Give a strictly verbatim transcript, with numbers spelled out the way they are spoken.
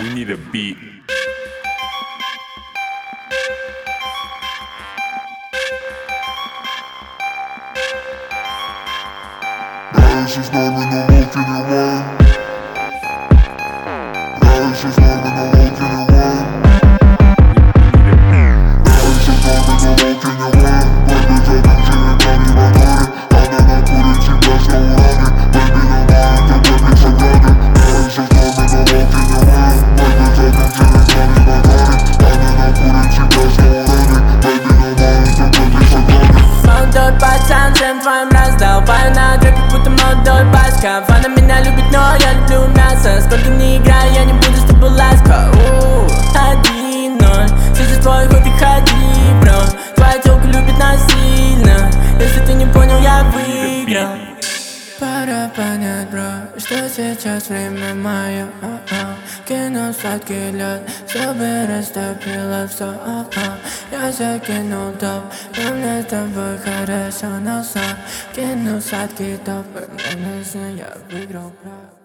We need a beat. Раньше с нами на волке не ван. Раньше с нами на волке не ван. Раньше с нами на волке не ван. Baby, за девчонками в моторе. Она накурит тебя с лаурами. Baby, давай, это baby загады. Раньше с нами на волке не ван. Baby, за девчонками в моторе. Она накурит тебя с лаурами. Baby, давай, это baby загады. Молодой пацан, всем твоим раздолбаю на дропе, будто молодой баска. Фана меня любит, но я люблю мясо. Сколько не играю, я не буду с тобой ласка. Один ноль, сейчас твой ход и ходи, бро. Твоя тёлка любит насильно. Если ты не понял, я выиграл. Пора понять, бро, что сейчас время мое. Кинул сладкий лед, чтобы растопило все. Я закинул топ, но мне с тобой хорошо, но сам кинул сладкий топ. И мне нужно, я выиграл, бро.